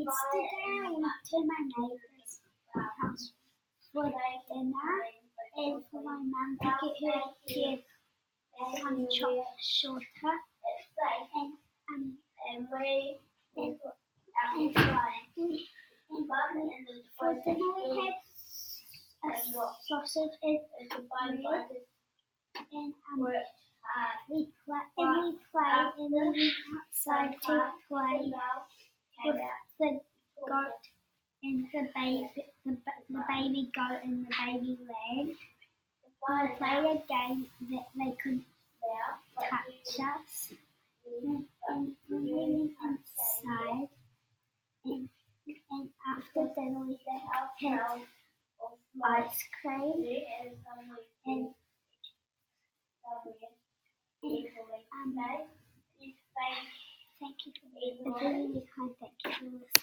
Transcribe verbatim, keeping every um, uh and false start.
Yesterday I went to my neighbour's house for dinner and for my mum to get her hair um, chopped shorter and um and we and, and, and, and for dinner we had a sausage and bread and um we play and we played and we went outside to play with the goat and the baby, the, the baby goat and the baby lamb. We played a game that they could touch us, and, and when we went inside, and, and after dinner we had ice cream, and, and um, thank you for listening. Thank you for listening.